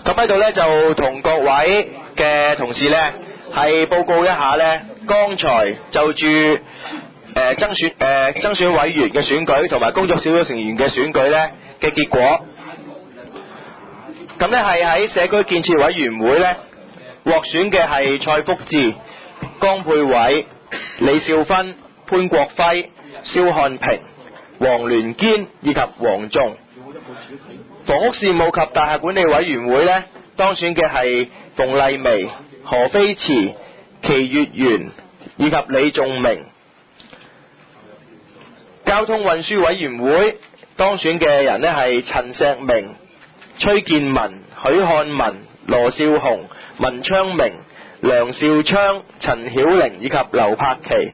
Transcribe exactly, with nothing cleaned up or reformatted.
咁喺度咧就同各位嘅同事咧係報告一下咧，剛才就住誒爭選誒爭選委員嘅選舉同埋工作小組成員嘅選舉咧嘅結果。咁咧係喺社區建設委員會咧獲選嘅係蔡福智、江佩偉、李少芬、潘國輝、蕭漢平、黃聯堅以及黃仲。房屋事務及大廈管理委員會咧當選嘅係馮麗薇、何飛慈、祁月元以及李仲明。交通運輸委員會當選嘅人咧係陳石明、崔建文、許漢文、羅少雄、文昌明、梁兆昌、陳曉玲以及劉柏琪。